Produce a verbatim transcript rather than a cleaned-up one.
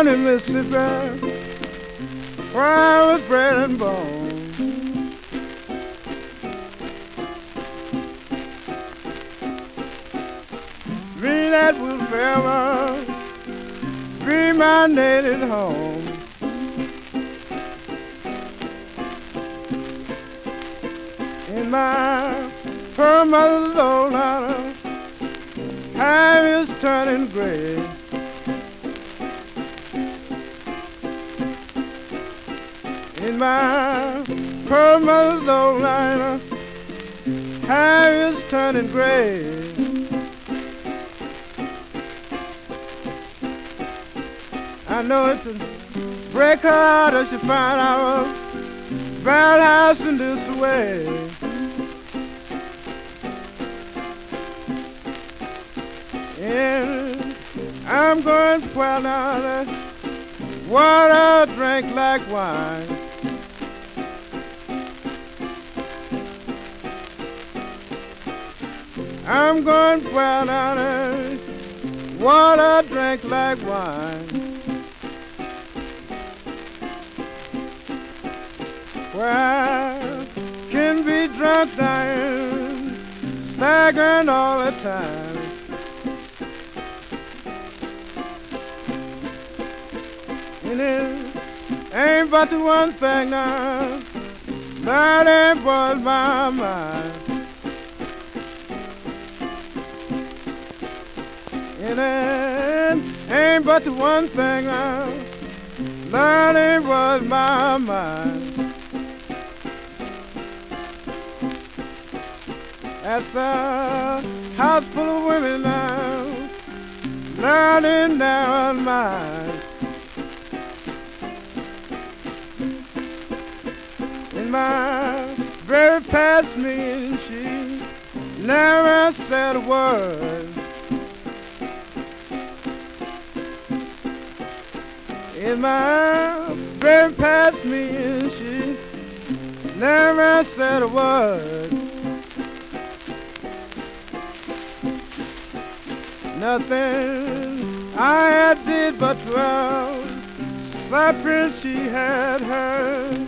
down in Mississippi, where I was bred and born. Green that will forever be my native home. In my poor mother's old house, time is turning gray. In my poor mother's old house, time is turning gray. I know it's a break her heart as she find our bad house in this way. And I'm going to pour down that water, drink like wine. I'm going to pour down that water, drink like wine. Where I can be drunk, dying, staggering all the time. And it ain't but the one thing now that ain't boils my mind. And it ain't but the one thing now that ain't boils my mind. That's a house full of women now, learning down mine. In my very past me, and she never said a word. In my very past me, and she never said a word. Nothing I did but twelve slapping she had heard.